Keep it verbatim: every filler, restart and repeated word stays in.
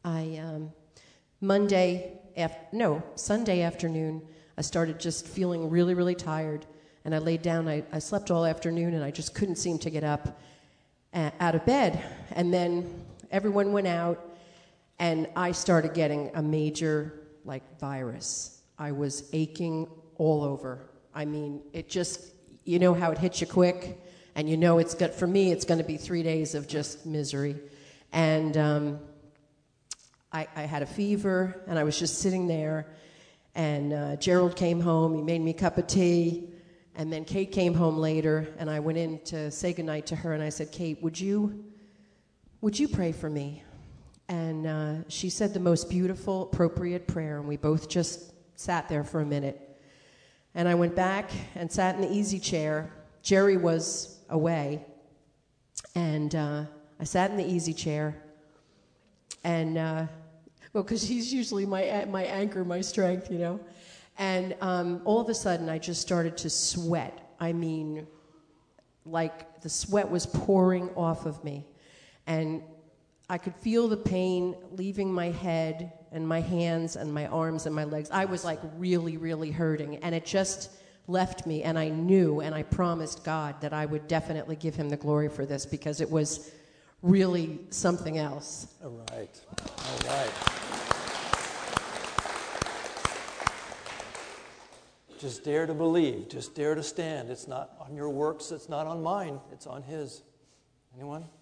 I, um, Monday, af- no, Sunday afternoon, I started just feeling really, really tired. And I laid down, I, I slept all afternoon, and I just couldn't seem to get up uh, out of bed. And then everyone went out, and I started getting a major, like, virus. I was aching all over. I mean, it just, you know how it hits you quick? And you know it's good, for me, it's going to be three days of just misery. And um, I, I had a fever, and I was just sitting there, and uh, Gerald came home, he made me a cup of tea, and then Kate came home later, and I went in to say goodnight to her, and I said, Kate, would you, would you pray for me? And uh, she said the most beautiful, appropriate prayer, and we both just sat there for a minute. And I went back and sat in the easy chair. Jerry was away, and uh, I sat in the easy chair, and, uh, well, because he's usually my my anchor, my strength, you know. And um, all of a sudden, I just started to sweat. I mean, like the sweat was pouring off of me. And I could feel the pain leaving my head and my hands and my arms and my legs. I was like really, really hurting. And it just left me. And I knew and I promised God that I would definitely give him the glory for this, because it was really something else. All right. All right. Just dare to believe. Just dare to stand. It's not on your works. It's not on mine. It's on his. Anyone?